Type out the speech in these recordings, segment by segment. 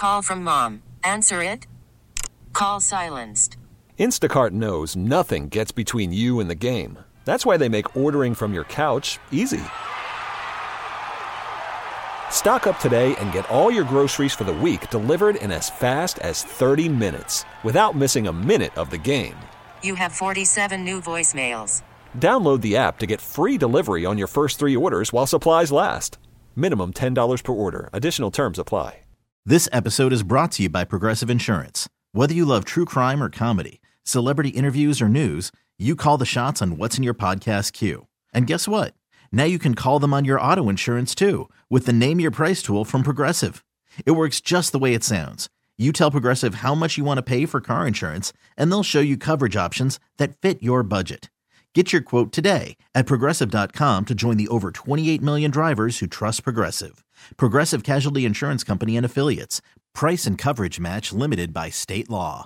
Call from mom. Answer it. Call silenced. Instacart knows nothing gets between you and the game. That's why they make ordering from your couch easy. Stock up today and get all your groceries for the week delivered in as fast as 30 minutes without missing a minute of the game. You have 47 new voicemails. Download the app to get free delivery on your first 3 orders while supplies last. Minimum $10 per order. Additional terms apply. This episode is brought to you by Progressive Insurance. Whether you love true crime or comedy, celebrity interviews or news, you call the shots on what's in your podcast queue. And guess what? Now you can call them on your auto insurance too with the Name Your Price tool from Progressive. It works just the way it sounds. You tell Progressive how much you want to pay for car insurance, and they'll show you coverage options that fit your budget. Get your quote today at Progressive.com to join the over 28 million drivers who trust Progressive. Progressive Casualty Insurance Company and Affiliates. Price and coverage match limited by state law.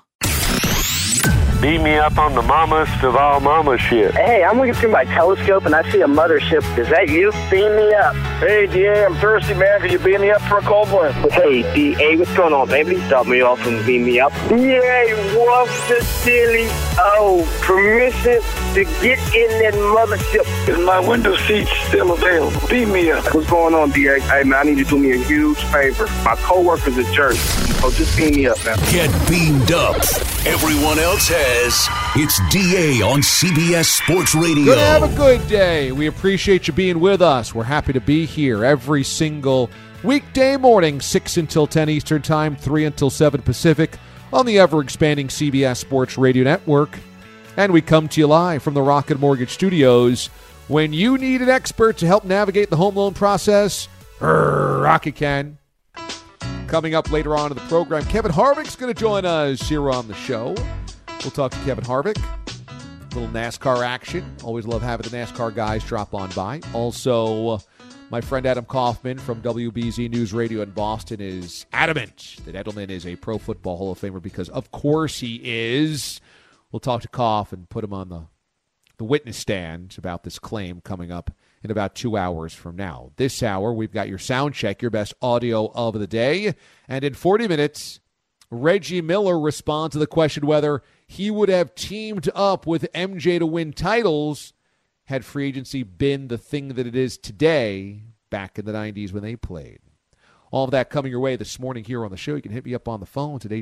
Beat me up on the mamas of all mama shit. Hey, I'm looking through my telescope and I see a mothership. Is that you? Beam me up. Hey, DA, I'm thirsty, man. Can you beat me up for a cold one? Hey, DA, what's going on, baby? Stop me off and beam me up. DA, what's the silly? Oh, permission to get in that mothership. Is my window seat still available? Beat me up. What's going on, DA? Hey, man, I need you to do me a huge favor. My coworker's a jerk. So just beam me up, man. Get beamed up. Everyone else has. It's DA on CBS Sports Radio. Good, have a good day. We appreciate you being with us. We're happy to be here every single weekday morning, 6 until 10 Eastern Time, 3 until 7 Pacific, on the ever-expanding CBS Sports Radio Network. And we come to you live from the Rocket Mortgage Studios. When you need an expert to help navigate the home loan process, Rocket can. Coming up later on in the program, Kevin Harvick's going to join us here on the show. We'll talk to Kevin Harvick. A little NASCAR action. Always love having the NASCAR guys drop on by. Also, my friend Adam Kaufman from WBZ News Radio in Boston is adamant that Edelman is a Pro Football Hall of Famer because, of course, he is. We'll talk to Kauf and put him on the witness stand about this claim coming up in about 2 hours from now. This hour, we've got your sound check, your best audio of the day. And in 40 minutes, Reggie Miller responds to the question whether he would have teamed up with MJ to win titles had free agency been the thing that it is today back in the 90s when they played. All of that coming your way this morning here on the show. You can hit me up on the phone at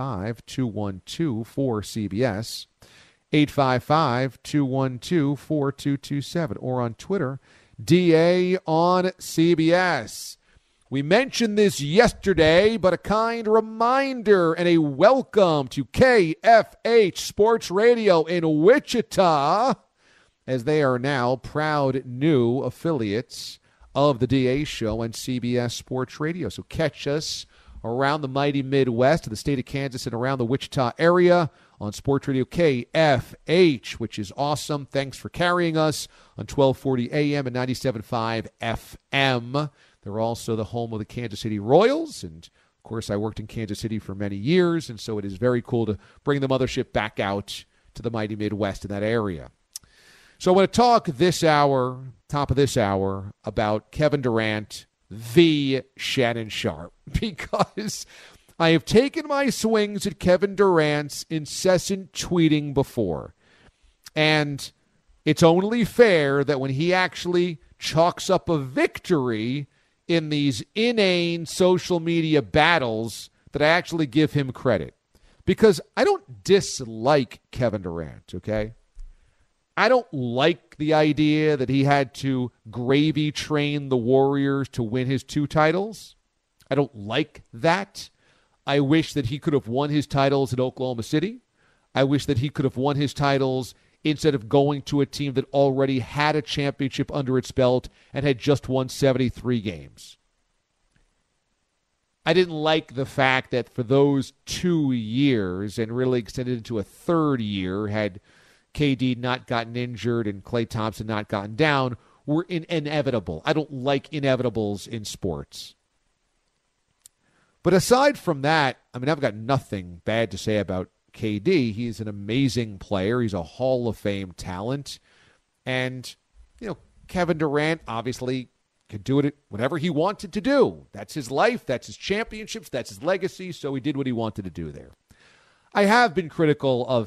855-212-4CBS. 855-212-4227, or on Twitter, DA on CBS. We mentioned this yesterday, but a kind reminder and a welcome to KFH Sports Radio in Wichita, as they are now proud new affiliates of the DA Show and CBS Sports Radio. So catch us around the mighty Midwest of the state of Kansas and around the Wichita area on Sports Radio KFH, which is awesome. Thanks for carrying us on 1240 AM and 97.5 FM. They're also the home of the Kansas City Royals, and of course I worked in Kansas City for many years, and so it is very cool to bring the mothership back out to the mighty Midwest in that area. So I want to talk this hour, top of this hour, about Kevin Durant v. Shannon Sharpe, because I have taken my swings at Kevin Durant's incessant tweeting before. And it's only fair that when he actually chalks up a victory in these inane social media battles that I actually give him credit. Because I don't dislike Kevin Durant, okay? I don't like the idea that he had to gravy train the Warriors to win his 2 titles. I don't like that. I wish that he could have won his titles in Oklahoma City. I wish that he could have won his titles instead of going to a team that already had a championship under its belt and had just won 73 games. I didn't like the fact that for those 2 years, and really extended into a 3rd year, had KD not gotten injured and Klay Thompson not gotten down, were inevitable. I don't like inevitables in sports. But aside from that, I mean, I've got nothing bad to say about KD. He's an amazing player. He's a Hall of Fame talent. And, you know, Kevin Durant obviously could do it whatever he wanted to do. That's his life. That's his championships. That's his legacy. So he did what he wanted to do there. I have been critical of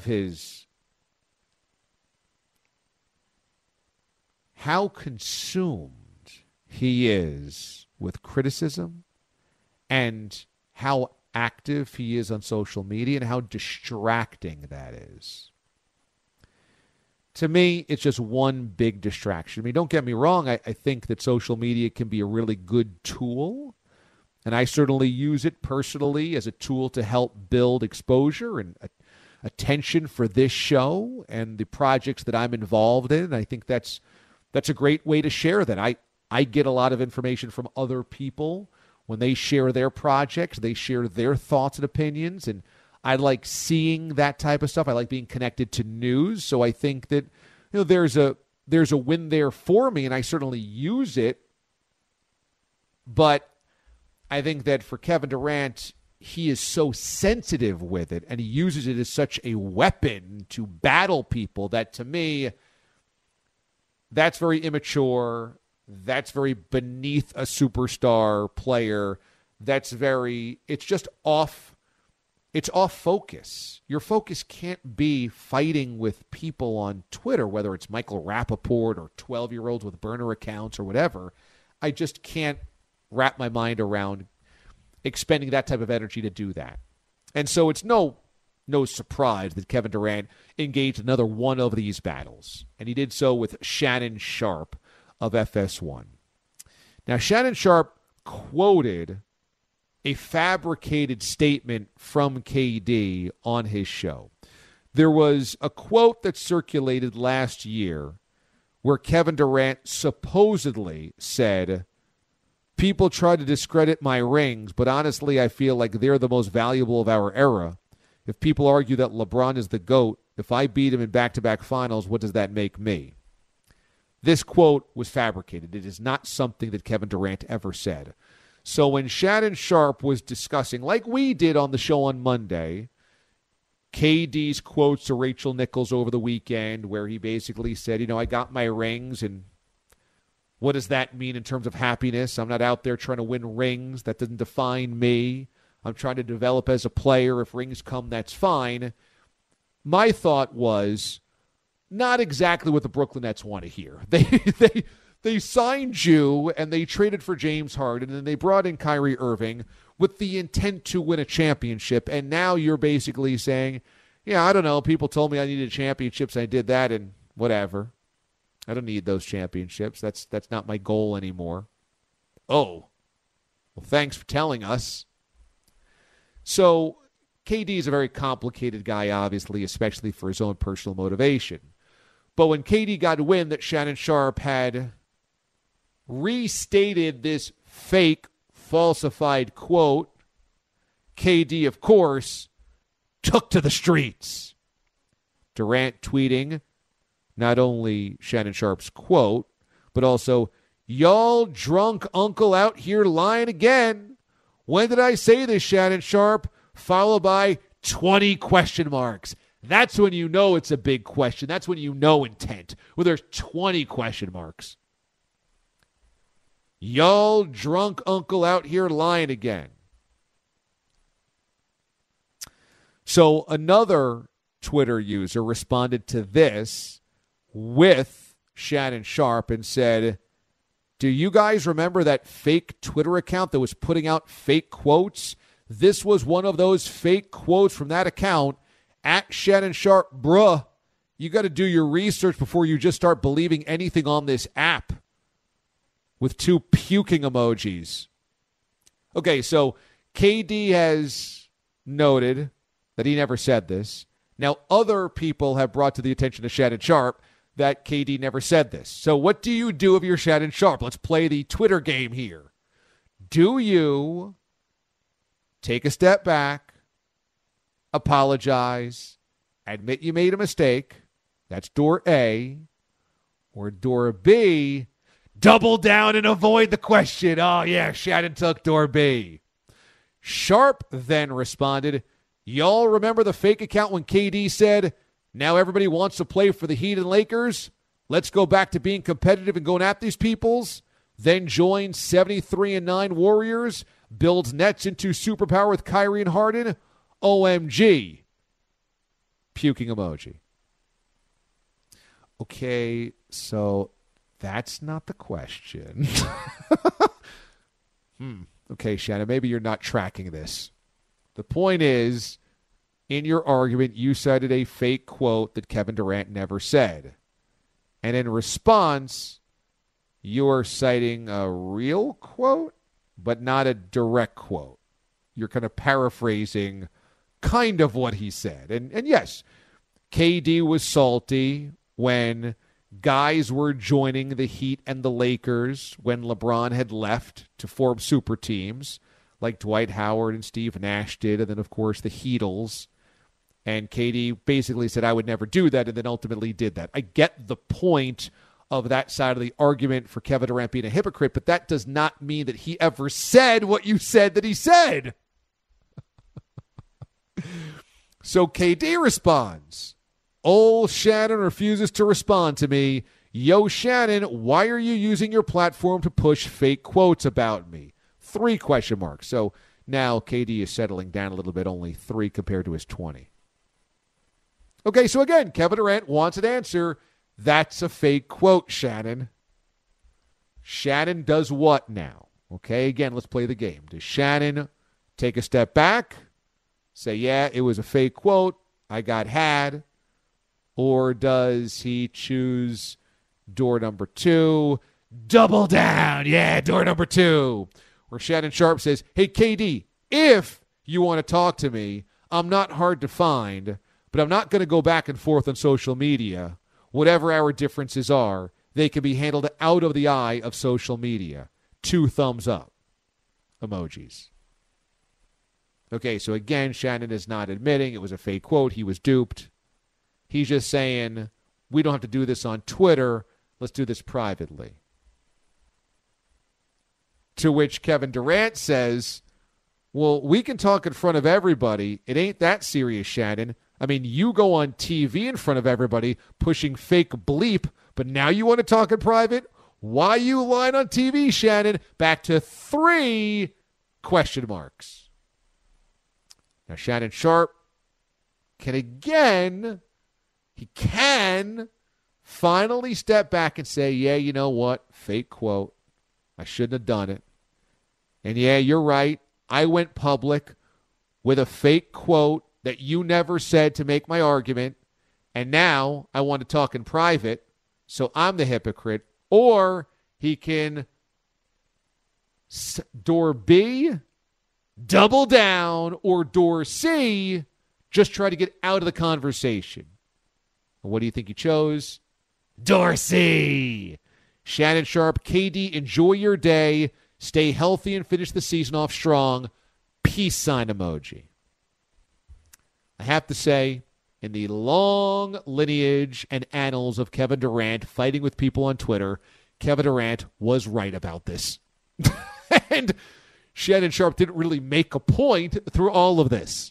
how consumed he is with criticism and how active he is on social media and how distracting that is. To me, it's just one big distraction. I mean, don't get me wrong. I think that social media can be a really good tool, and I certainly use it personally as a tool to help build exposure and attention for this show and the projects that I'm involved in. And I think that's a great way to share that. I get a lot of information from other people when they share their projects. They share their thoughts and opinions, and I like seeing that type of stuff. I like being connected to news. So I think that there's a win there for me, and I certainly use it. But I think that for Kevin Durant, he is so sensitive with it, and he uses it as such a weapon to battle people that, to me, that's very immature. That's very beneath a superstar player. It's just off. It's off focus. Your focus can't be fighting with people on Twitter, whether it's Michael Rappaport or 12-year-olds with burner accounts or whatever. I just can't wrap my mind around expending that type of energy to do that. And so it's no surprise that Kevin Durant engaged another one of these battles. And he did so with Shannon Sharpe of FS1. Now, Shannon Sharpe quoted a fabricated statement from KD on his show. There was a quote that circulated last year where Kevin Durant supposedly said, "People try to discredit my rings, but honestly, I feel like they're the most valuable of our era. If people argue that LeBron is the GOAT, if I beat him in back-to-back finals, what does that make me?" This quote was fabricated. It is not something that Kevin Durant ever said. So when Shannon Sharpe was discussing, like we did on the show on Monday, KD's quotes to Rachel Nichols over the weekend, where he basically said, I got my rings, and what does that mean in terms of happiness? I'm not out there trying to win rings. That doesn't define me. I'm trying to develop as a player. If rings come, that's fine. My thought was not exactly what the Brooklyn Nets want to hear. They signed you and they traded for James Harden and they brought in Kyrie Irving with the intent to win a championship. And now you're basically saying, I don't know. People told me I needed championships. I did that and whatever. I don't need those championships. That's not my goal anymore. Oh, well, thanks for telling us. So KD is a very complicated guy, obviously, especially for his own personal motivation. But when KD got wind that Shannon Sharpe had restated this fake, falsified quote, KD, of course, took to the streets. Durant tweeting not only Shannon Sharpe's quote, but also, "Y'all drunk uncle out here lying again. When did I say this, Shannon Sharpe?" Followed by 20 question marks. That's when you know it's a big question. That's when you know intent. When there's 20 question marks. "Y'all drunk uncle out here lying again." So another Twitter user responded to this with Shannon Sharpe and said, "Do you guys remember that fake Twitter account that was putting out fake quotes? This was one of those fake quotes from that account. At Shannon Sharpe, bruh, you got to do your research before you just start believing anything on this app." With 2 puking emojis. Okay, so KD has noted that he never said this. Now, other people have brought to the attention of Shannon Sharpe that KD never said this. So what do you do if you're Shannon Sharpe? Let's play the Twitter game here. Do you take a step back, apologize, admit you made a mistake? That's door A. Or door B, double down and avoid the question. Oh, yeah, Shannon took door B. Sharpe then responded, "Y'all remember the fake account when KD said, 'Now everybody wants to play for the Heat and Lakers. Let's go back to being competitive and going at these peoples'? then joins 73-9 Warriors, builds Nets into superpower with Kyrie and Harden. OMG. Puking emoji. Okay, so that's not the question. Okay, Shannon, maybe you're not tracking this. The point is, in your argument, you cited a fake quote that Kevin Durant never said. And in response, you are citing a real quote, but not a direct quote. You're kind of paraphrasing kind of what he said. And yes, KD was salty when guys were joining the Heat and the Lakers when LeBron had left to form super teams like Dwight Howard and Steve Nash did, and then, of course, the Heatles. And KD basically said, I would never do that, and then ultimately did that. I get the point of that side of the argument for Kevin Durant being a hypocrite, but that does not mean that he ever said what you said that he said. So KD responds. Old Shannon refuses to respond to me. Yo, Shannon, why are you using your platform to push fake quotes about me? 3 question marks. So now KD is settling down a little bit, only 3 compared to his 20. Okay, so again, Kevin Durant wants an answer. That's a fake quote, Shannon. Shannon does what now? Okay, again, let's play the game. Does Shannon take a step back, say, yeah, it was a fake quote, I got had? Or does he choose door number 2? Double down. Yeah, door number 2. Where Shannon Sharpe says, hey, KD, if you want to talk to me, I'm not hard to find, but I'm not going to go back and forth on social media. Whatever our differences are, they can be handled out of the eye of social media. 2 thumbs up. Emojis. Okay, so again, Shannon is not admitting it was a fake quote. He was duped. He's just saying, we don't have to do this on Twitter. Let's do this privately. To which Kevin Durant says, well, we can talk in front of everybody. It ain't that serious, Shannon. I mean, you go on TV in front of everybody pushing fake bleep, but now you want to talk in private? Why you lying on TV, Shannon? Back to 3 question marks. Now, Shannon Sharpe can again... He can finally step back and say, yeah, you know what? Fake quote. I shouldn't have done it. And yeah, you're right. I went public with a fake quote that you never said to make my argument. And now I want to talk in private, so I'm the hypocrite. Or he can, door B, double down, or door C, just try to get out of the conversation. What do you think he chose? Dorsey. Shannon Sharpe, KD, enjoy your day. Stay healthy and finish the season off strong. Peace sign emoji. I have to say, in the long lineage and annals of Kevin Durant fighting with people on Twitter, Kevin Durant was right about this. And Shannon Sharpe didn't really make a point through all of this.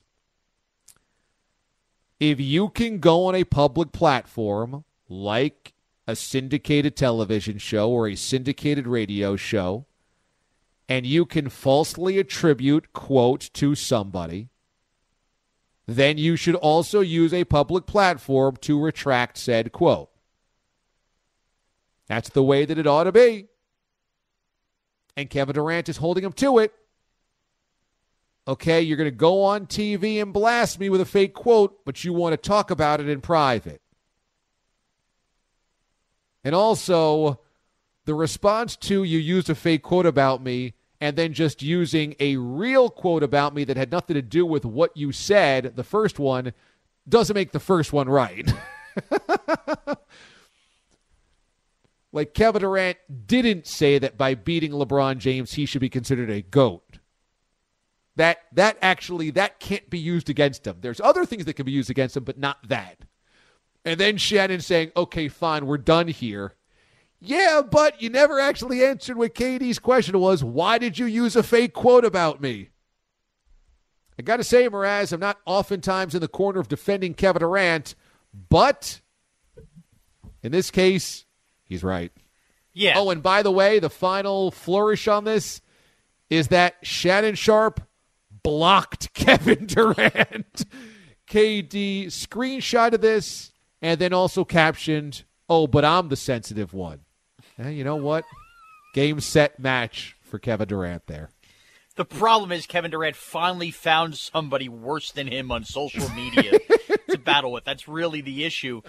If you can go on a public platform like a syndicated television show or a syndicated radio show, and you can falsely attribute quote to somebody, then you should also use a public platform to retract said quote. That's the way that it ought to be. And Kevin Durant is holding him to it. Okay, you're going to go on TV and blast me with a fake quote, but you want to talk about it in private. And also, the response to you used a fake quote about me and then just using a real quote about me that had nothing to do with what you said, the first one, doesn't make the first one right. Like Kevin Durant didn't say that by beating LeBron James, he should be considered a GOAT. That can't be used against him. There's other things that can be used against him, but not that. And then Shannon saying, okay, fine, we're done here. Yeah, but you never actually answered what KD's question was. Why did you use a fake quote about me? I got to say, Mraz, I'm not oftentimes in the corner of defending Kevin Durant, but in this case, he's right. Yeah. Oh, and by the way, the final flourish on this is that Shannon Sharp blocked Kevin Durant. KD screenshotted this and then also captioned, "Oh, but I'm the sensitive one." And you know what? Game, set, match for Kevin Durant there. The problem is Kevin Durant finally found somebody worse than him on social media to battle with. That's really the issue.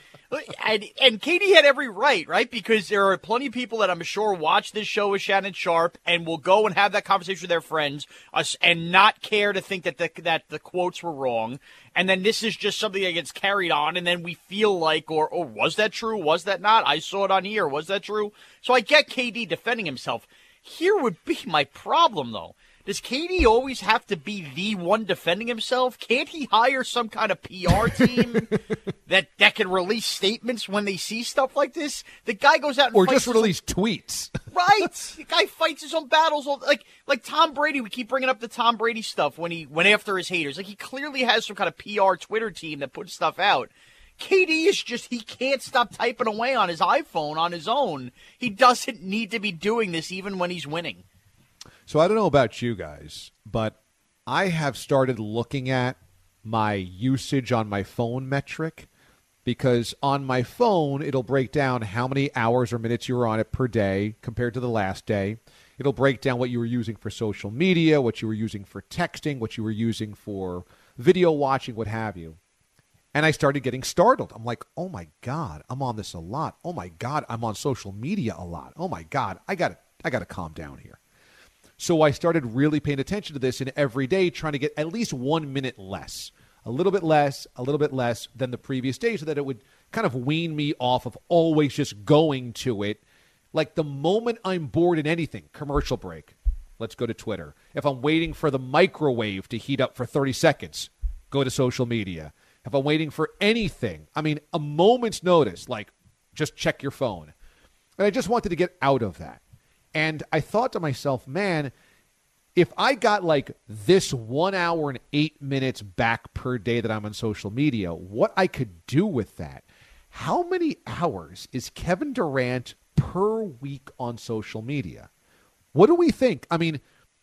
And Katie had every right? Because there are plenty of people that I'm sure watch this show with Shannon Sharp and will go and have that conversation with their friends and not care to think that the quotes were wrong. And then this is just something that gets carried on, and then we feel like, or was that true? Was that not? I saw it on here. Was that true? So I get KD defending himself. Here would be my problem, though. Does KD always have to be the one defending himself? Can't he hire some kind of PR team that can release statements when they see stuff like this? The guy goes out and or fights just release tweets. Right. The guy fights his own battles. Like Tom Brady. We keep bringing up the Tom Brady stuff when he went after his haters. Like, he clearly has some kind of PR Twitter team that puts stuff out. KD is just, he can't stop typing away on his iPhone on his own. He doesn't need to be doing this even when he's winning. So I don't know about you guys, but I have started looking at my usage on my phone metric, because on my phone, it'll break down how many hours or minutes you were on it per day compared to the last day. It'll break down what you were using for social media, what you were using for texting, what you were using for video watching, what have you. And I started getting startled. I'm like, oh, my God, I'm on this a lot. Oh, my God, I'm on social media a lot. Oh, my God, I got to calm down here. So I started really paying attention to this, and every day trying to get at least 1 minute less, a little bit less than the previous day, so that it would kind of wean me off of always just going to it. Like, the moment I'm bored in anything, commercial break, let's go to Twitter. If I'm waiting for the microwave to heat up for 30 seconds, go to social media. If I'm waiting for anything, I mean, a moment's notice, like, just check your phone. And I just wanted to get out of that. And I thought to myself, man, if I got like this 1 hour and 8 minutes back per day that I'm on social media, what I could do with that. How many hours is Kevin Durant per week on social media? What do we think? I mean,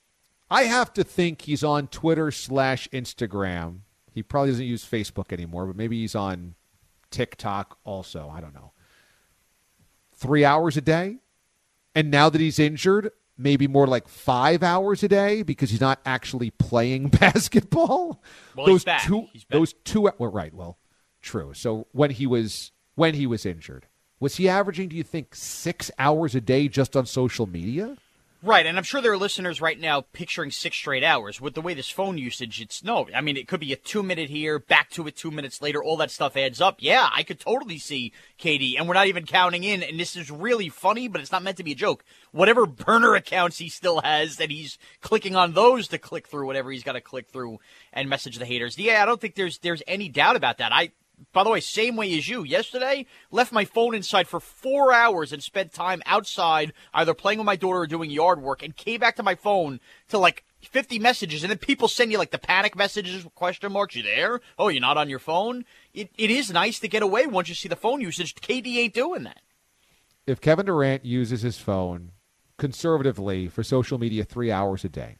I have to think he's on Twitter/Instagram. He probably doesn't use Facebook anymore, but maybe he's on TikTok also. I don't know. 3 hours a day? And now that he's injured, maybe more like 5 hours a day because he's not actually playing basketball. Well, he's back. Well, right. Well, true. So when he was injured, was he averaging, do you think, 6 hours a day just on social media? Right, and I'm sure there are listeners right now picturing 6 straight hours. With the way this phone usage, I mean, it could be a 2 minute here, back to it 2 minutes later, all that stuff adds up. Yeah, I could totally see KD, and we're not even counting in, and this is really funny, but it's not meant to be a joke. Whatever burner accounts he still has, that he's clicking on those to click through whatever he's got to click through and message the haters. Yeah, I don't think there's any doubt about that. By the way, same way as you. Yesterday, left my phone inside for 4 hours and spent time outside, either playing with my daughter or doing yard work, and came back to my phone to like 50 messages. And then people send you like the panic messages, question marks. You there? Oh, you're not on your phone? It is nice to get away once you see the phone usage. KD ain't doing that. If Kevin Durant uses his phone conservatively for social media 3 hours a day,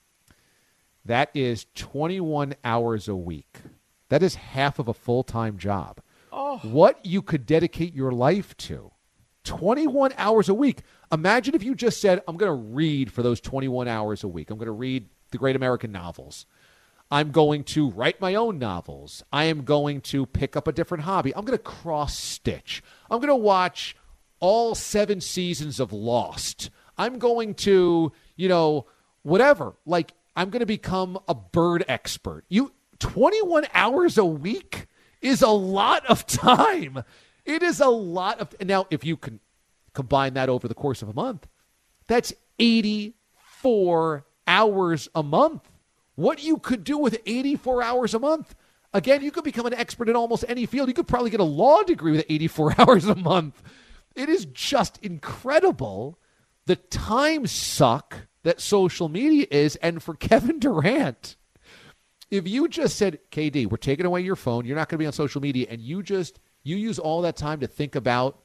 that is 21 hours a week. That is half of a full-time job. Oh. What you could dedicate your life to. 21 hours a week. Imagine if you just said, I'm going to read for those 21 hours a week. I'm going to read the great American novels. I'm going to write my own novels. I am going to pick up a different hobby. I'm going to cross-stitch. I'm going to watch all 7 seasons of Lost. I'm going to, whatever. Like, I'm going to become a bird expert. 21 hours a week is a lot of time. It is a lot of... Now, if you can combine that over the course of a month, that's 84 hours a month. What you could do with 84 hours a month. Again, you could become an expert in almost any field. You could probably get a law degree with 84 hours a month. It is just incredible the time suck that social media is. And for Kevin Durant... If you just said, KD, we're taking away your phone, you're not going to be on social media, and you use all that time to think about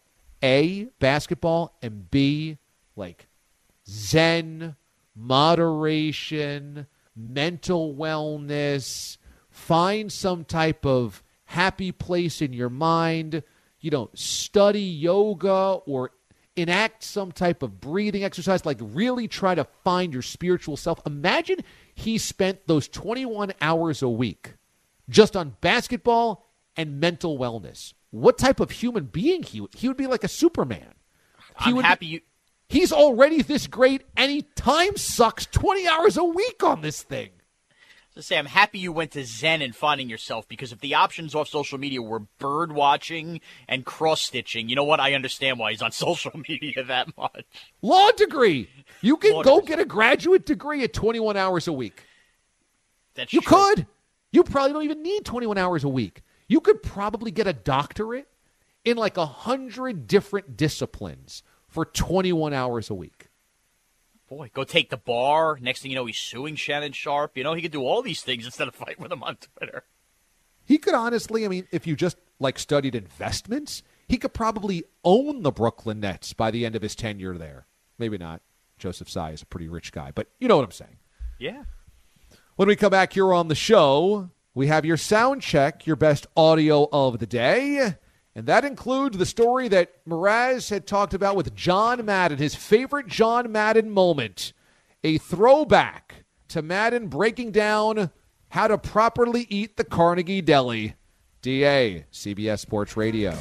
A, basketball, and B, like Zen, moderation, mental wellness. Find some type of happy place in your mind. Study yoga or enact some type of breathing exercise. Like, really try to find your spiritual self. Imagine he spent those 21 hours a week just on basketball and mental wellness. What type of human being he would be? Like a Superman. He's already this great, and he time sucks 20 hours a week on this thing. To say, I'm happy you went to Zen and finding yourself, because if the options off social media were bird watching and cross-stitching, you know what? I understand why he's on social media that much. Law degree. You can go get a graduate degree at 21 hours a week. That's you true. could. You probably don't even need 21 hours a week. You could probably get a doctorate in like 100 different disciplines for 21 hours a week. Boy, go take the bar. Next thing you know, he's suing Shannon Sharp. He could do all these things instead of fight with him on Twitter. He could honestly, if you just studied investments, he could probably own the Brooklyn Nets by the end of his tenure there. Maybe not. Joseph Tsai is a pretty rich guy, but you know what I'm saying. Yeah. When we come back here on the show, we have your sound check, your best audio of the day. And that includes the story that Mraz had talked about with John Madden, his favorite John Madden moment, a throwback to Madden breaking down how to properly eat the Carnegie Deli. DA, CBS Sports Radio.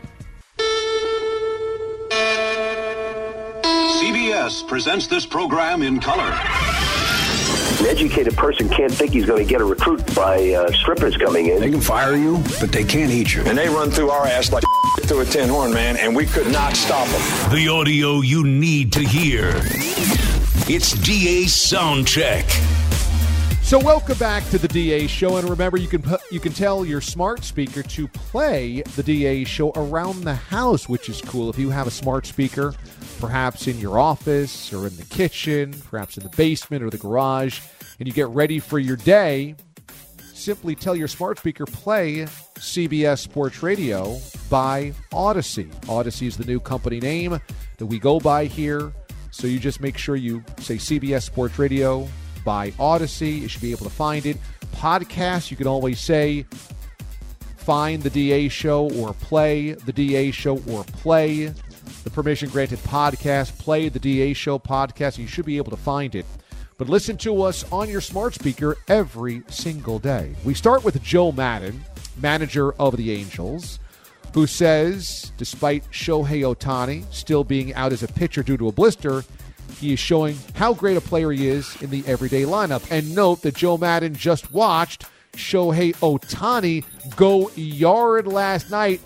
CBS presents this program in color. An educated person can't think he's going to get a recruit by strippers coming in. They can fire you, but they can't eat you. And they run through our ass like through a tin horn, man, and we could not stop them. The audio you need to hear. It's DA's Sound Check. So welcome back to the DA Show, and remember, you can tell your smart speaker to play the DA Show around the house, which is cool. If you have a smart speaker, perhaps in your office or in the kitchen, perhaps in the basement or the garage, and you get ready for your day, simply tell your smart speaker, play CBS Sports Radio by Odyssey. Odyssey is the new company name that we go by here, so you just make sure you say CBS Sports Radio by Odyssey. You should be able to find it. Podcasts, you can always say find the DA Show or play the DA Show or play the permission granted podcast, play the DA Show podcast. You should be able to find it. But listen to us on your smart speaker every single day. We start with Joe Madden, manager of the Angels, who says, despite Shohei Ohtani still being out as a pitcher due to a blister, he is showing how great a player he is in the everyday lineup. And note that Joe Madden just watched Shohei Ohtani go yard last night,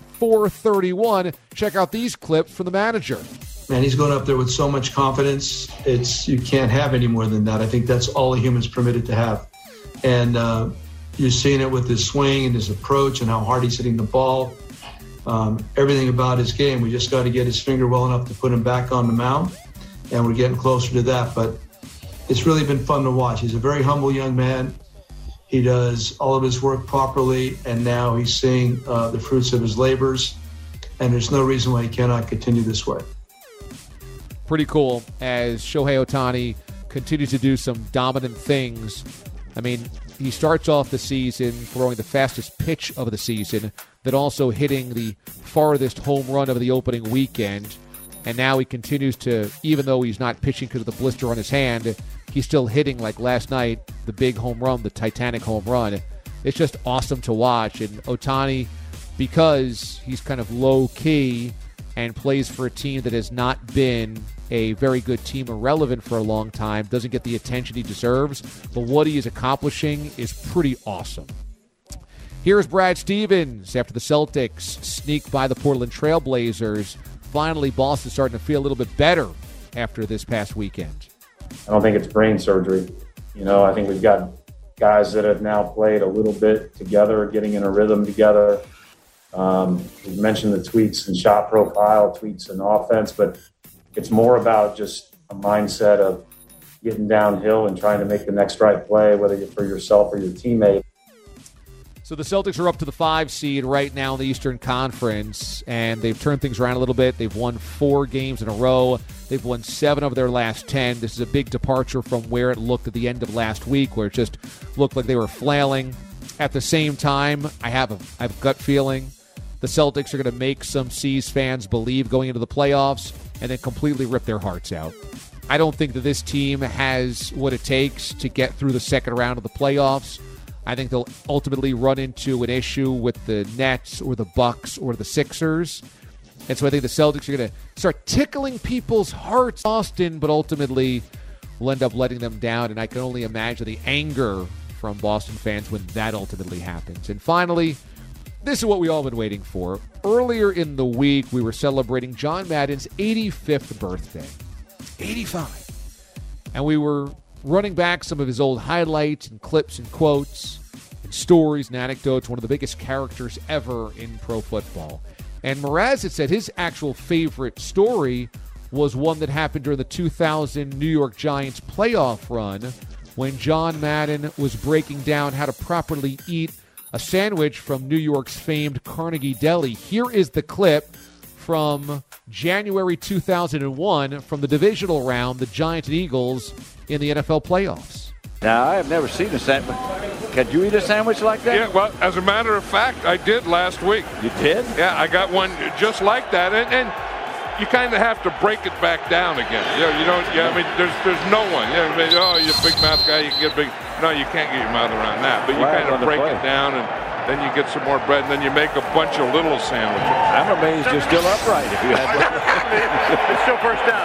431. Check out these clips from the manager. Man, he's going up there with so much confidence. You can't have any more than that. I think that's all a human's permitted to have. And you're seeing it with his swing and his approach and how hard he's hitting the ball. Everything about his game. We just got to get his finger well enough to put him back on the mound. And we're getting closer to that. But it's really been fun to watch. He's a very humble young man. He does all of his work properly, and now he's seeing the fruits of his labors. And there's no reason why he cannot continue this way. Pretty cool as Shohei Ohtani continues to do some dominant things. I mean, he starts off the season throwing the fastest pitch of the season, then also hitting the farthest home run of the opening weekend. And now he continues to, even though he's not pitching because of the blister on his hand, he's still hitting, like last night, the big home run, the Titanic home run. It's just awesome to watch. And Ohtani, because he's kind of low-key and plays for a team that has not been a very good team or relevant for a long time, doesn't get the attention he deserves. But what he is accomplishing is pretty awesome. Here's Brad Stevens after the Celtics sneak by the Portland Trail Blazers. Finally, Boston's starting to feel a little bit better after this past weekend. I don't think it's brain surgery. I think we've got guys that have now played a little bit together, getting in a rhythm together. We've mentioned the tweaks and shot profile, tweaks and offense, but it's more about just a mindset of getting downhill and trying to make the next right play, whether you're for yourself or your teammate. So the Celtics are up to the 5 seed right now in the Eastern Conference, and they've turned things around a little bit. They've won 4 games in a row. They've won 7 of their last 10. This is a big departure from where it looked at the end of last week, where it just looked like they were flailing. At the same time, I have a gut feeling the Celtics are going to make some C's fans believe going into the playoffs and then completely rip their hearts out. I don't think that this team has what it takes to get through the second round of the playoffs. I think they'll ultimately run into an issue with the Nets or the Bucks or the Sixers. And so I think the Celtics are going to start tickling people's hearts, Boston, but ultimately will end up letting them down. And I can only imagine the anger from Boston fans when that ultimately happens. And finally, this is what we all been waiting for. Earlier in the week, we were celebrating John Madden's 85th birthday. 85. And we were running back some of his old highlights and clips and quotes and stories and anecdotes, one of the biggest characters ever in pro football. And Mraz had said his actual favorite story was one that happened during the 2000 New York Giants playoff run when John Madden was breaking down how to properly eat a sandwich from New York's famed Carnegie Deli. Here is the clip from January 2001 from the divisional round, the Giants and Eagles in the NFL playoffs. Now, I have never seen a sandwich. Could you eat a sandwich like that? Yeah, well, as a matter of fact, I did last week. You did? Yeah, I got one just like that. And you kind of have to break it back down again. You don't, I mean, there's no one. You're a big mouth guy, you can get big. No, you can't get your mouth around that. But you kind of break it down, and then you get some more bread, and then you make a bunch of little sandwiches. I'm amazed you're still upright if you had It's still first down.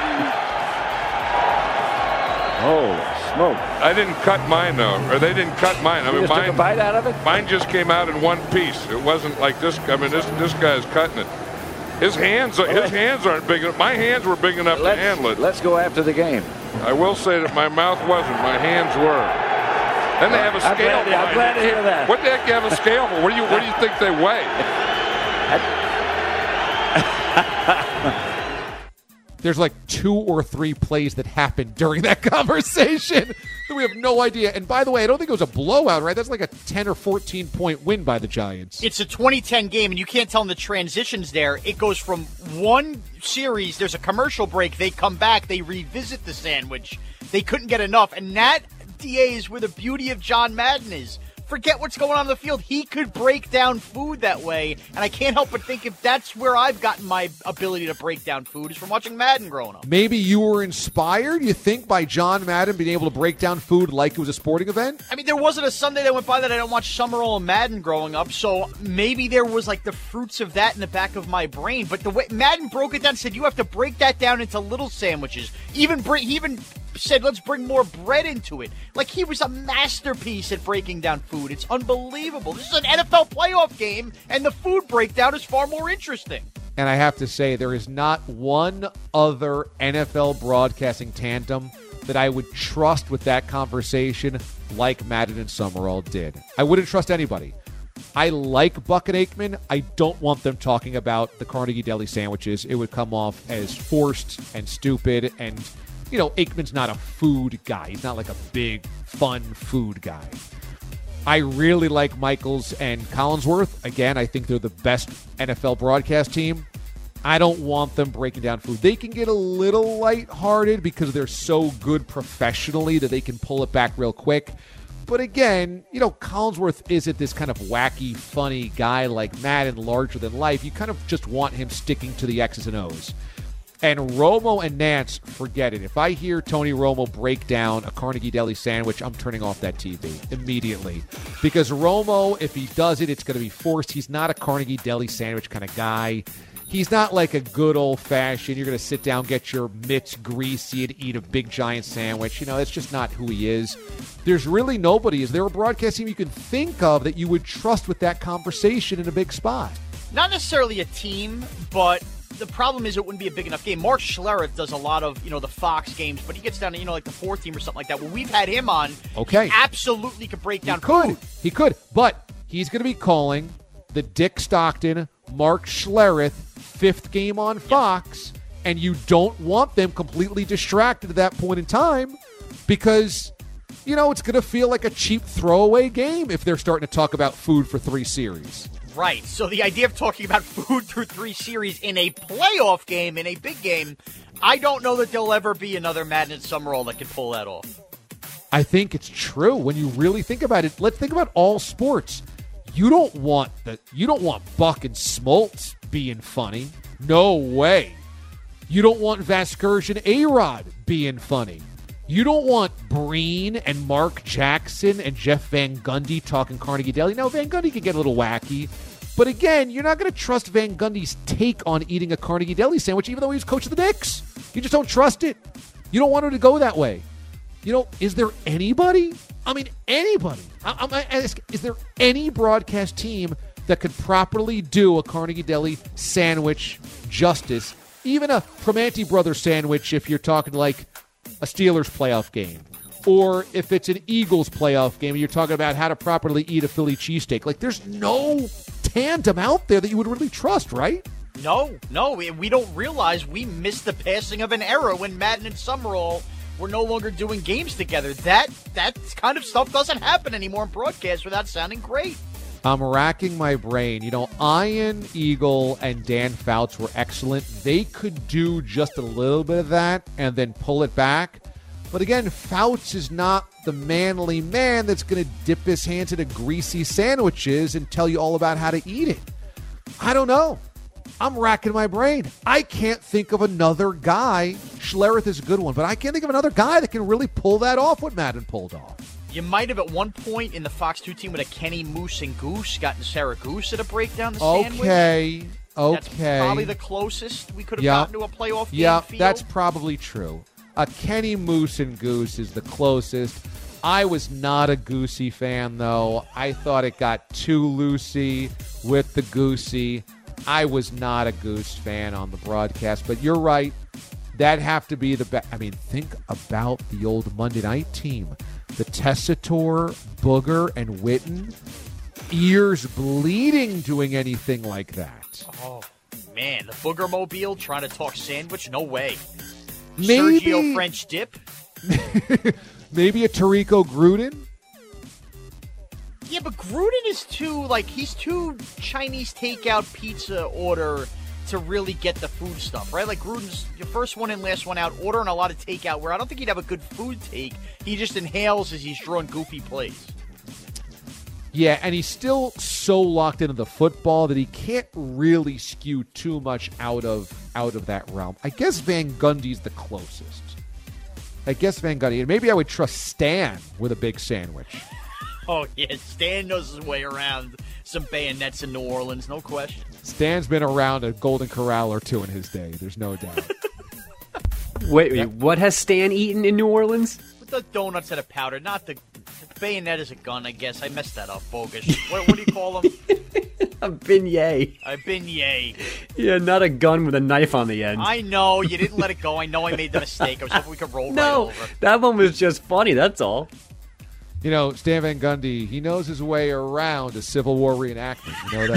Holy smoke. I didn't cut mine, though, or they didn't cut mine. I mean, just took a bite out of it? Mine just came out in one piece. It wasn't like this. I mean, this guy's cutting it. His hands aren't big enough. My hands were big enough to handle it. Let's go after the game. I will say that my mouth wasn't. My hands were. Then they have a scale. I'm glad to hear that. What the heck do you have a scale for? What do you think they weigh? There's like 2 or 3 plays that happened during that conversation that we have no idea. And by the way, I don't think it was a blowout, right? That's like a 10 or 14 point win by the Giants. It's a 2010 game, and you can't tell in the transitions there. It goes from one series, there's a commercial break, they come back, they revisit the sandwich. They couldn't get enough, and that, DA, is where the beauty of John Madden is. Forget what's going on in the field. He could break down food that way, and I can't help but think if that's where I've gotten my ability to break down food is from watching Madden growing up. Maybe you were inspired, you think, by John Madden being able to break down food like it was a sporting event? I mean, there wasn't a Sunday that went by that I don't watch Summerall and Madden growing up, so maybe there was like the fruits of that in the back of my brain. But the way Madden broke it down, said you have to break that down into little sandwiches. He even said, let's bring more bread into it. Like, he was a masterpiece at breaking down food. It's unbelievable. This is an NFL playoff game, and the food breakdown is far more interesting. And I have to say, there is not one other NFL broadcasting tandem that I would trust with that conversation like Madden and Summerall did. I wouldn't trust anybody. I like Buck and Aikman. I don't want them talking about the Carnegie Deli sandwiches. It would come off as forced and stupid, and you know, Aikman's not a food guy. He's not like a big, fun food guy. I really like Michaels and Collinsworth. Again, I think they're the best NFL broadcast team. I don't want them breaking down food. They can get a little lighthearted because they're so good professionally that they can pull it back real quick. But again, you know, Collinsworth isn't this kind of wacky, funny guy like Madden, larger than life. You kind of just want him sticking to the X's and O's. And Romo and Nance, forget it. If I hear Tony Romo break down a Carnegie Deli sandwich, I'm turning off that TV immediately. Because Romo, if he does it, it's going to be forced. He's not a Carnegie Deli sandwich kind of guy. He's not like a good old-fashioned, you're going to sit down, get your mitts greasy, and eat a big, giant sandwich. You know, that's just not who he is. There's really nobody. Is there a broadcast team you can think of that you would trust with that conversation in a big spot? Not necessarily a team, but the problem is it wouldn't be a big enough game. Mark Schlereth does a lot of, the Fox games, but he gets down to, like the 4th team or something like that. When we've had him on, okay, he absolutely could break down food. He could, but he's going to be calling the Dick Stockton, Mark Schlereth 5th game on Fox, and you don't want them completely distracted at that point in time because it's going to feel like a cheap throwaway game if they're starting to talk about food for 3 series. Right. So the idea of talking about food through 3 series in a playoff game, in a big game, I don't know that there'll ever be another Madden and Summerall that can pull that off. I think it's true when you really think about it. Let's think about all sports. You don't want Buck and Smoltz being funny. No way. You don't want Vasgersian and A-Rod being funny. You don't want Breen and Mark Jackson and Jeff Van Gundy talking Carnegie Deli. Now, Van Gundy can get a little wacky. But again, you're not going to trust Van Gundy's take on eating a Carnegie Deli sandwich, even though he was coach of the Knicks. You just don't trust it. You don't want him to go that way. Is there anybody? I mean, anybody. I ask, is there any broadcast team that could properly do a Carnegie Deli sandwich justice? Even a Primanti Brothers sandwich if you're talking like a Steelers playoff game. Or if it's an Eagles playoff game and you're talking about how to properly eat a Philly cheesesteak. Like, there's no tandem out there that you would really trust, right? No, we don't realize we missed the passing of an era when Madden and Summerall were no longer doing games together. That kind of stuff doesn't happen anymore in broadcast without sounding great. I'm racking my brain. Ian Eagle and Dan Fouts were excellent. They could do just a little bit of that and then pull it back. But again, Fouts is not the manly man that's going to dip his hands into greasy sandwiches and tell you all about how to eat it. I don't know. I'm racking my brain. I can't think of another guy. Schlereth is a good one, but I can't think of another guy that can really pull that off what Madden pulled off. You might have at one point in the Fox 2 team with a Kenny Moose and Goose gotten Sarah Goose to break down the sandwich. Okay. That's probably the closest we could have gotten to a playoff game. Yeah, that's probably true. A Kenny Moose and Goose is the closest. I was not a Goosey fan, though. I thought it got too loosey with the Goosey. I was not a Goose fan on the broadcast, but you're right. That'd have to be the best. I mean, think about the old Monday night team. The Tessitore, Booger, and Witten. Ears bleeding doing anything like that. Oh, man. The Booger Mobile trying to talk sandwich? No way. Maybe, Sergio French dip? Maybe a Tarico Gruden? Yeah, but Gruden is he's too Chinese takeout pizza order to really get the food stuff, right? Like Gruden's your first one in, last one out, ordering a lot of takeout where I don't think he'd have a good food take. He just inhales as he's drawing goofy plays. Yeah, and he's still so locked into the football that he can't really skew too much out of that realm. I guess Van Gundy's the closest. And maybe I would trust Stan with a big sandwich. Oh, yeah, Stan knows his way around some bayonets in New Orleans, no question. Stan's been around a Golden Corral or two in his day, there's no doubt. Wait, what has Stan eaten in New Orleans? With the donuts that are powdered, not the bayonet is a gun, I guess. I messed that up, bogus. What do you call them? A beignet. A beignet. Yeah, not a gun with a knife on the end. I know, you didn't let it go. I know I made the mistake. I was hoping we could roll right over. That one was just funny, that's all. Stan Van Gundy, he knows his way around a Civil War reenactment. You know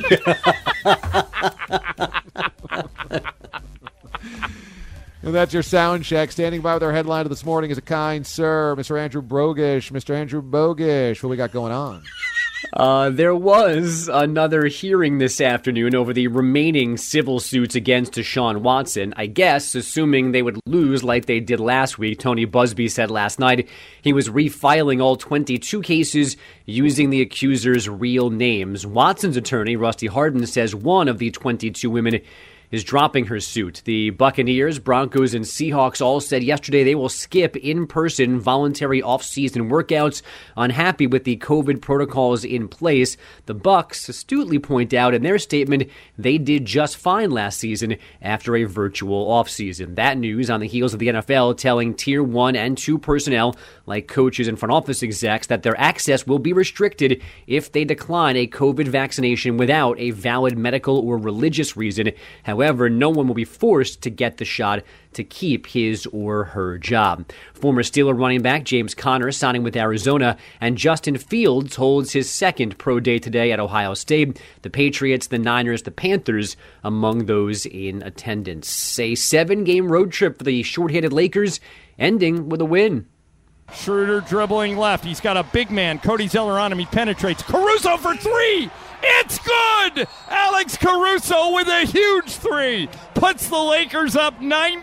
that? And that's your sound check. Standing by with our headline of this morning is a kind sir, Mr. Andrew Bogish. Mr. Andrew Bogish, what we got going on? There was another hearing this afternoon over the remaining civil suits against Deshaun Watson. I guess, assuming they would lose like they did last week, Tony Busby said last night he was refiling all 22 cases using the accusers' real names. Watson's attorney, Rusty Hardin, says one of the 22 women is dropping her suit. The Buccaneers, Broncos, and Seahawks all said yesterday they will skip in-person voluntary off-season workouts, unhappy with the COVID protocols in place. The Bucs astutely point out in their statement they did just fine last season after a virtual off-season. That news on the heels of the NFL telling Tier 1 and 2 personnel, like coaches and front office execs, that their access will be restricted if they decline a COVID vaccination without a valid medical or religious reason. However, no one will be forced to get the shot to keep his or her job. Former Steeler running back James Conner signing with Arizona, and Justin Fields holds his second pro day today at Ohio State. The Patriots, the Niners, the Panthers among those in attendance. A 7-game road trip for the short-handed Lakers, ending with a win. Schroeder dribbling left. He's got a big man. Cody Zeller on him. He penetrates. Caruso for three. It's good! Alex Caruso with a huge three. Puts the Lakers up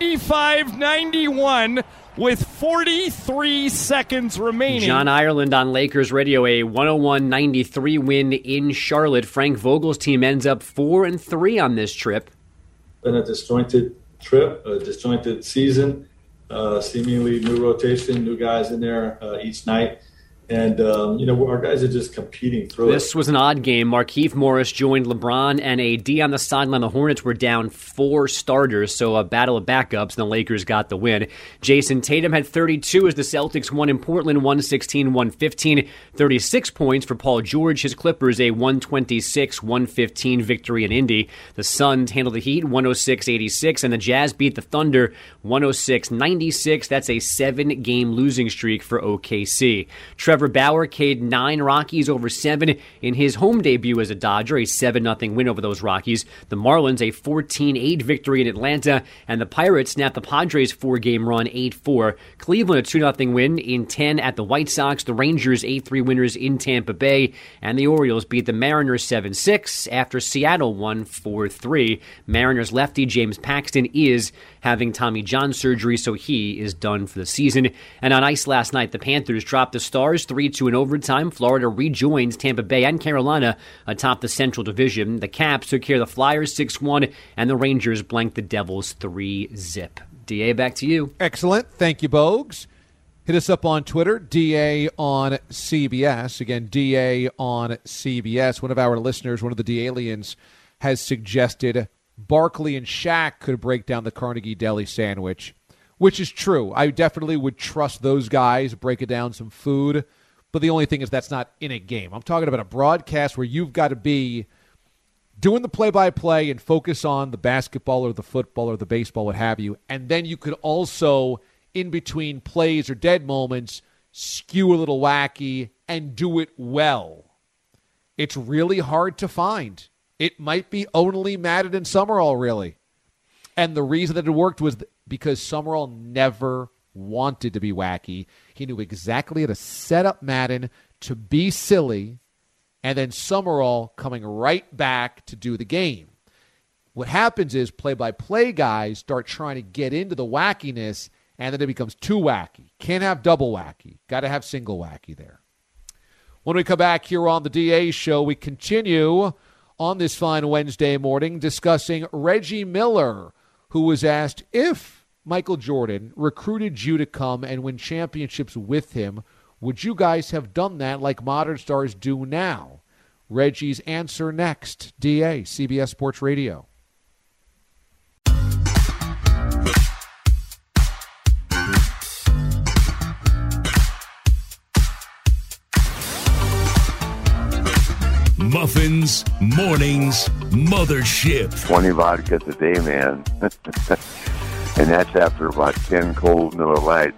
95-91 with 43 seconds remaining. John Ireland on Lakers radio, a 101-93 win in Charlotte. Frank Vogel's team ends up 4-3 on this trip. Been a disjointed trip, a disjointed season. Seemingly new rotation, new guys in there each night. And, our guys are just competing through it. This was an odd game. Markieff Morris joined LeBron and AD on the sideline. The Hornets were down 4 starters, so a battle of backups, and the Lakers got the win. Jason Tatum had 32 as the Celtics won in Portland, 116-115. 36 points for Paul George. His Clippers, a 126-115 victory in Indy. The Suns handled the Heat, 106-86, and the Jazz beat the Thunder, 106-96. That's a 7-game losing streak for OKC. Trevor Bauer K'd 9 Rockies over 7 in his home debut as a Dodger, a 7-0 win over those Rockies. The Marlins, a 14-8 victory in Atlanta, and the Pirates snapped the Padres' 4-game run 8-4. Cleveland, a 2-0 win in 10 at the White Sox. The Rangers, 8-3 winners in Tampa Bay, and the Orioles beat the Mariners 7-6 after Seattle won 4-3. Mariners lefty James Paxton is having Tommy John surgery, so he is done for the season. And on ice last night, the Panthers dropped the Stars 3-2 in overtime. Florida rejoins Tampa Bay and Carolina atop the Central Division. The Caps took care of the Flyers 6-1, and the Rangers blanked the Devils 3-0. DA, back to you. Excellent. Thank you, Bogues. Hit us up on Twitter, DA on CBS. Again, DA on CBS. One of our listeners, one of the D-aliens, has suggested Barkley and Shaq could break down the Carnegie Deli sandwich, which is true. I definitely would trust those guys, break it down some food. But the only thing is that's not in a game. I'm talking about a broadcast where you've got to be doing the play-by-play and focus on the basketball or the football or the baseball, what have you. And then you could also, in between plays or dead moments, skew a little wacky and do it well. It's really hard to find. It might be only Madden and Summerall, really. And the reason that it worked was because Summerall never wanted to be wacky. He knew exactly how to set up Madden to be silly, and then Summerall coming right back to do the game. What happens is play-by-play guys start trying to get into the wackiness, and then it becomes too wacky. Can't have double wacky. Got to have single wacky there. When we come back here on the DA Show, we continue on this fine Wednesday morning discussing Reggie Miller, who was asked if Michael Jordan recruited you to come and win championships with him, would you guys have done that like modern stars do now? Reggie's answer next. DA, CBS Sports Radio. Muffins, mornings, mothership. 20 vodkas a day, man. And that's after about 10 cold Miller Lights.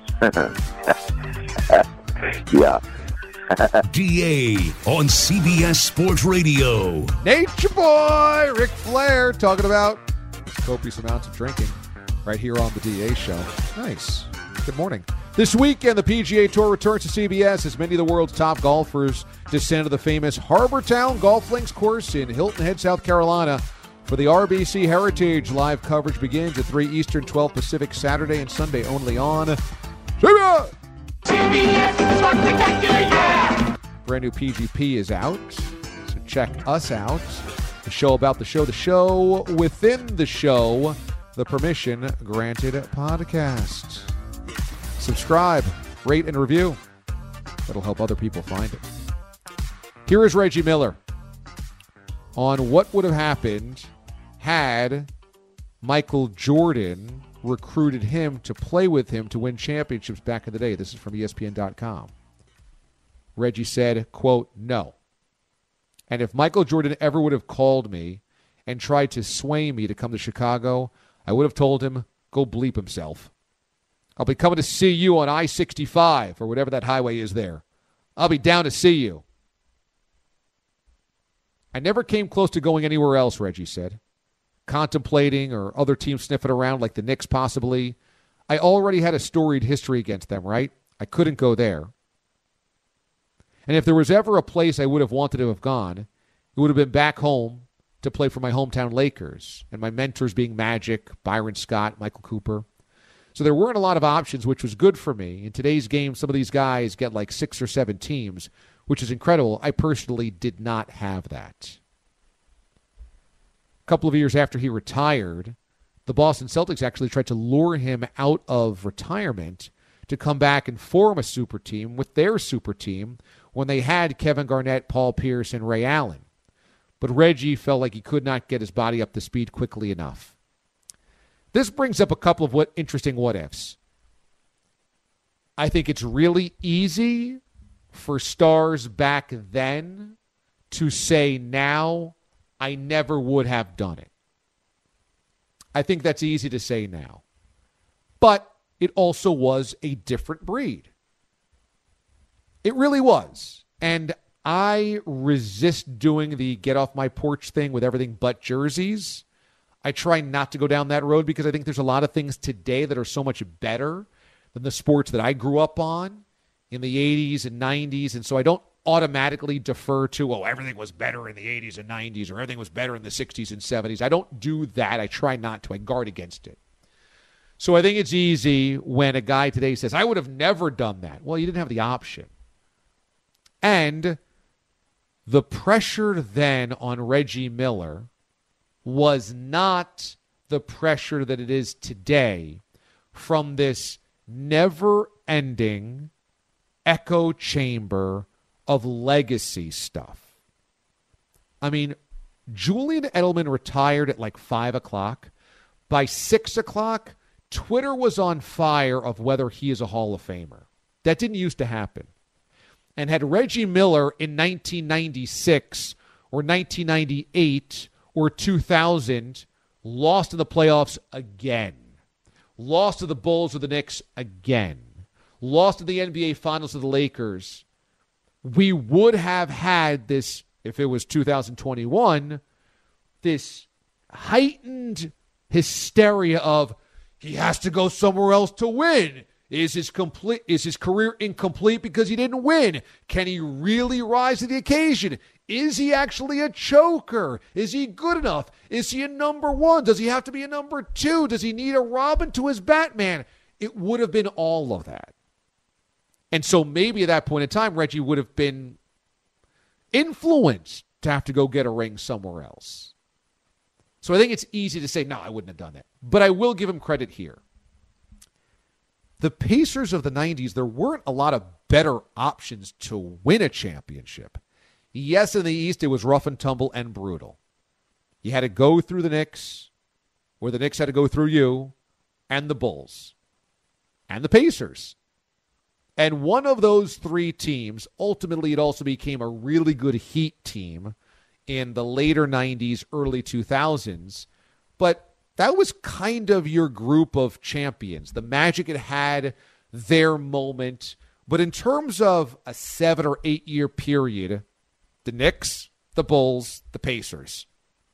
Yeah. DA on CBS Sports Radio. Nature Boy Ric Flair talking about copious amounts of drinking right here on the DA Show. Nice. Good morning. This weekend, the PGA Tour returns to CBS as many of the world's top golfers descend to the famous Harbor Town Golf Links course in Hilton Head, South Carolina. For the RBC Heritage, live coverage begins at 3 Eastern, 12 Pacific, Saturday and Sunday only on CBS. CBS Spectacular, yeah! Brand new PGP is out, so check us out. The show about the show within the show, the Permission Granted podcast. Subscribe, rate, and review. That'll help other people find it. Here is Reggie Miller on what would have happened had Michael Jordan recruited him to play with him to win championships back in the day. This is from ESPN.com. Reggie said, quote, no. And if Michael Jordan ever would have called me and tried to sway me to come to Chicago, I would have told him, go bleep himself. I'll be coming to see you on I-65 or whatever that highway is there. I'll be down to see you. I never came close to going anywhere else, Reggie said. Contemplating or other teams sniffing around like the Knicks possibly. I already had a storied history against them, right? I couldn't go there. And if there was ever a place I would have wanted to have gone, it would have been back home to play for my hometown Lakers, and my mentors being Magic, Byron Scott, Michael Cooper. So there weren't a lot of options, which was good for me. In today's game, some of these guys get like 6 or 7 teams, which is incredible. I personally did not have that. A couple of years after he retired, the Boston Celtics actually tried to lure him out of retirement to come back and form a super team with their super team when they had Kevin Garnett, Paul Pierce, and Ray Allen. But Reggie felt like he could not get his body up to speed quickly enough. This brings up a couple of interesting what-ifs. I think it's really easy for stars back then to say now, I never would have done it. I think that's easy to say now. But it also was a different breed. It really was. And I resist doing the get off my porch thing with everything but jerseys. I try not to go down that road because I think there's a lot of things today that are so much better than the sports that I grew up on in the 80s and 90s. And so I don't automatically defer to, everything was better in the 80s and 90s or everything was better in the 60s and 70s. I don't do that. I try not to. I guard against it. So I think it's easy when a guy today says, I would have never done that. Well, you didn't have the option. And the pressure then on Reggie Miller was not the pressure that it is today from this never-ending echo chamber of legacy stuff. I mean, Julian Edelman retired at like 5 o'clock. By 6 o'clock, Twitter was on fire of whether he is a Hall of Famer. That didn't used to happen. And had Reggie Miller in 1996 or 1998 or 2000 lost in the playoffs again, lost to the Bulls or the Knicks again, lost to the NBA Finals to the Lakers, we would have had this, if it was 2021, this heightened hysteria of he has to go somewhere else to win. Is his career incomplete because he didn't win? Can he really rise to the occasion? Is he actually a choker? Is he good enough? Is he a number one? Does he have to be a number two? Does he need a Robin to his Batman? It would have been all of that. And so maybe at that point in time, Reggie would have been influenced to have to go get a ring somewhere else. So I think it's easy to say, no, I wouldn't have done that. But I will give him credit here. The Pacers of the 90s, there weren't a lot of better options to win a championship. Yes, in the East, it was rough and tumble and brutal. You had to go through the Knicks, or the Knicks had to go through you, and the Bulls, and the Pacers. And one of those three teams, ultimately it also became a really good Heat team in the later 90s, early 2000s. But that was kind of your group of champions. The Magic had their moment. But in terms of a 7 or 8 year period, the Knicks, the Bulls, the Pacers.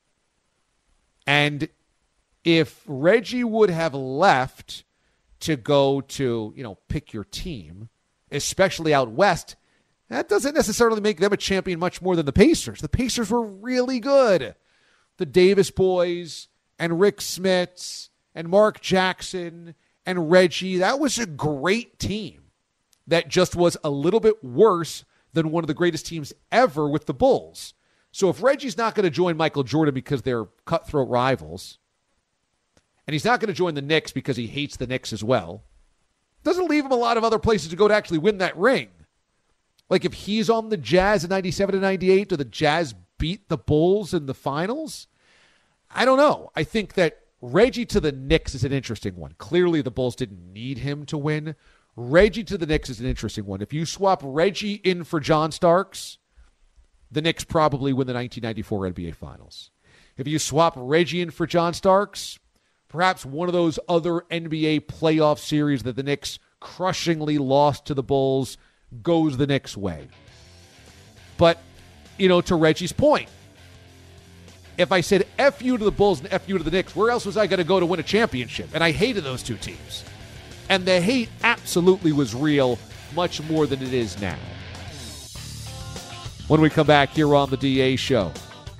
And if Reggie would have left to go to, pick your team, especially out west, that doesn't necessarily make them a champion much more than the Pacers. The Pacers were really good. The Davis boys and Rick Smits and Mark Jackson and Reggie, that was a great team that just was a little bit worse than one of the greatest teams ever with the Bulls. So if Reggie's not going to join Michael Jordan because they're cutthroat rivals, and he's not going to join the Knicks because he hates the Knicks as well, doesn't leave him a lot of other places to go to actually win that ring. Like if he's on the Jazz in 97 and 98, do the Jazz beat the Bulls in the finals? I don't know. I think that Reggie to the Knicks is an interesting one. Clearly the Bulls didn't need him to win. Reggie to the Knicks is an interesting one. If you swap Reggie in for John Starks, the Knicks probably win the 1994 NBA Finals. If you swap Reggie in for John Starks, perhaps one of those other NBA playoff series that the Knicks crushingly lost to the Bulls goes the Knicks' way. But, to Reggie's point, if I said F you to the Bulls and F you to the Knicks, where else was I going to go to win a championship? And I hated those two teams. And the hate absolutely was real much more than it is now. When we come back here on the DA Show,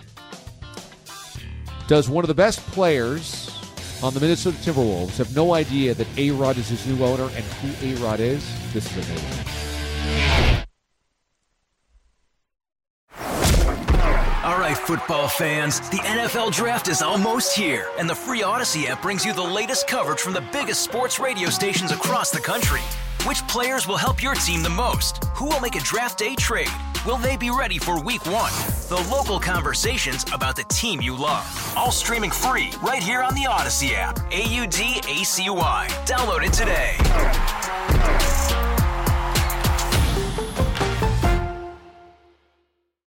does one of the best players on the Minnesota Timberwolves have no idea that A-Rod is his new owner and who A-Rod is? This is amazing. All right, football fans, the NFL Draft is almost here, and the free Odyssey app brings you the latest coverage from the biggest sports radio stations across the country. Which players will help your team the most? Who will make a draft day trade? Will they be ready for week one? The local conversations about the team you love. All streaming free right here on the Odyssey app. AUDACY. Download it today.